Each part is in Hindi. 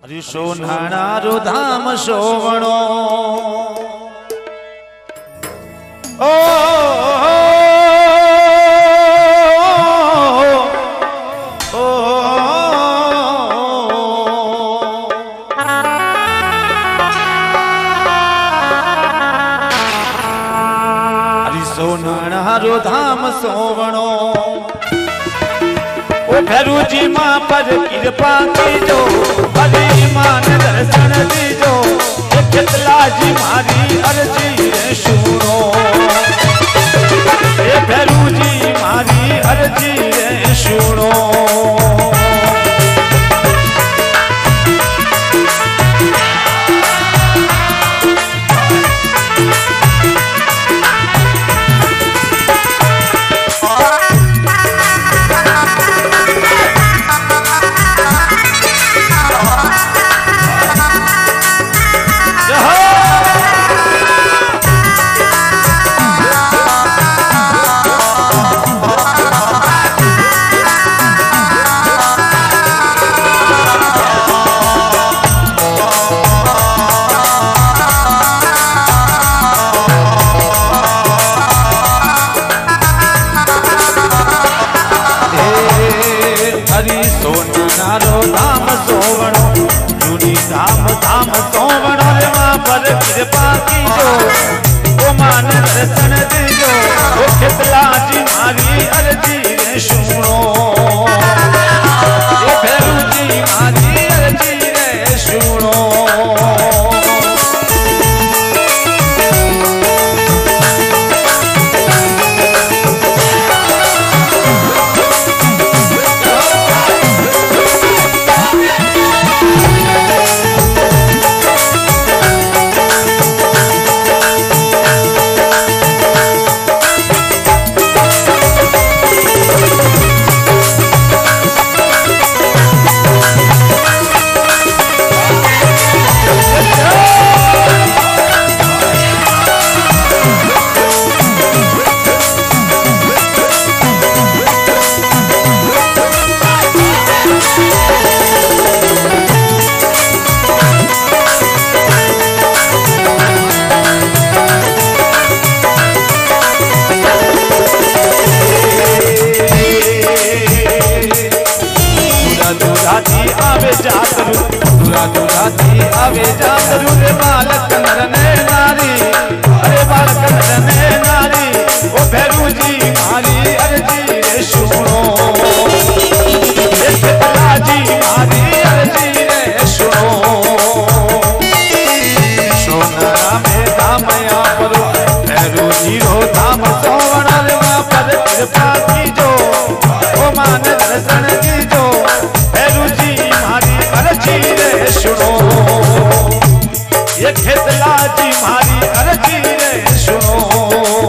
हरि सोनारो धाम सोवणो ओ हरि सोनारो धाम सोवणो ओ भैरू जी मां पर कृपा कीजो हरि मान दर्शन दीजो चितला जी मारी अर्जी रे सुनो ए भैरू जी मारी अर्जी रे सुनो सोनारो धाम सोवणो जूनी धाम धाम सोवणो रे मां पर कृपा कीजो ओ मान दर्शन दीजो ओ चितला जी मारी अर्जी रे सुनो ए भैरू जी मारी अर्जी रे सुनो आवे जातरू रे बालक नरने नारी अरे बालक नरने नारी ओ भैरू जी मारी अर्जी रे सुनो ए चितला जी मारी अर्जी रे सुनो सोनारा में धाम या परो भैरू जी रो धाम सोवण रे मां पर कृपा कीजो ओ मान दर्शन दीजो भैरू जी मारी अर्जी रे सुनो ये चितला जी मारी अर्जी रे सुनो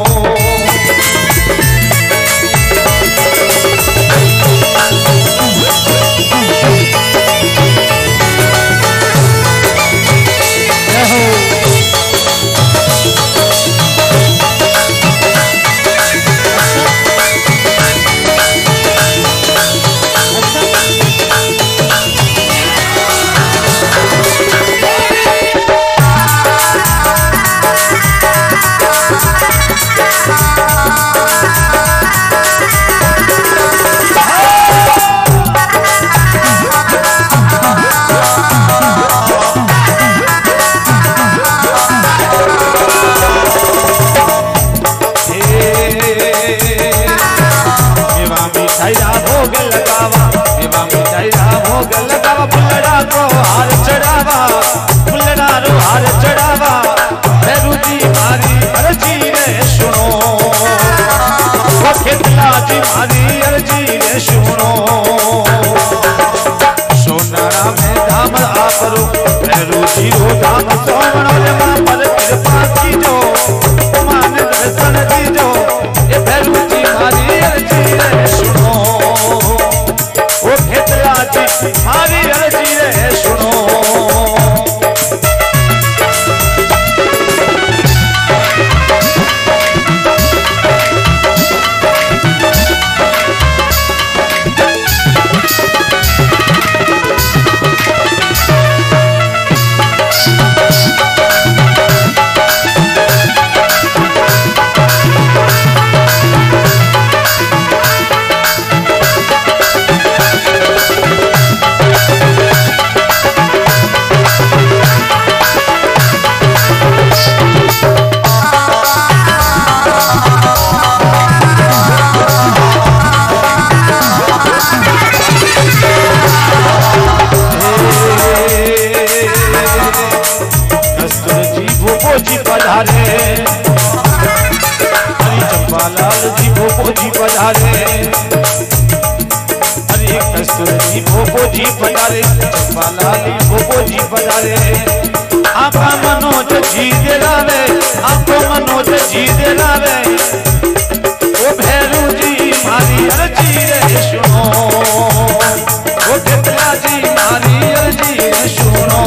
सोनारा में धाम आपरो भैरू जी रो धाम सोवणो रे मां पर कृपा कीजो मान दर्शन दीजो ए भैरू जी मारी अर्जी रे सुनो ओ चितला जी मारी अर्जी रे सुनो जी पधारे, अरे कस्तूर जी भोपो जी पधारे, चंपालाली भोपो जी पधारे। आका मनोज जी दिलावे, आको मनोज जी दिलावे, ओ भैरू जी मारी अर्जी रे सुनो, ओ टिपला जी मारी अर्जी रे सुनो।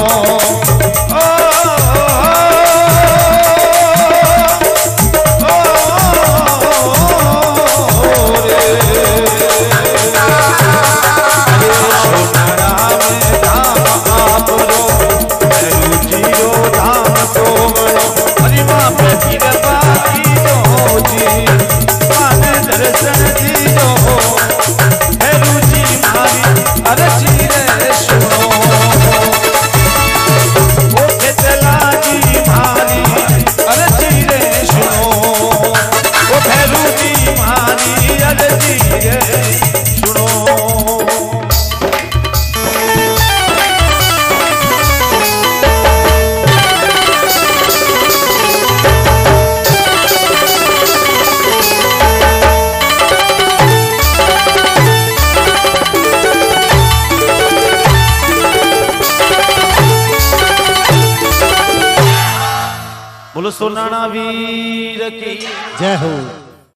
बोलो सोनाना वीर की जय हो।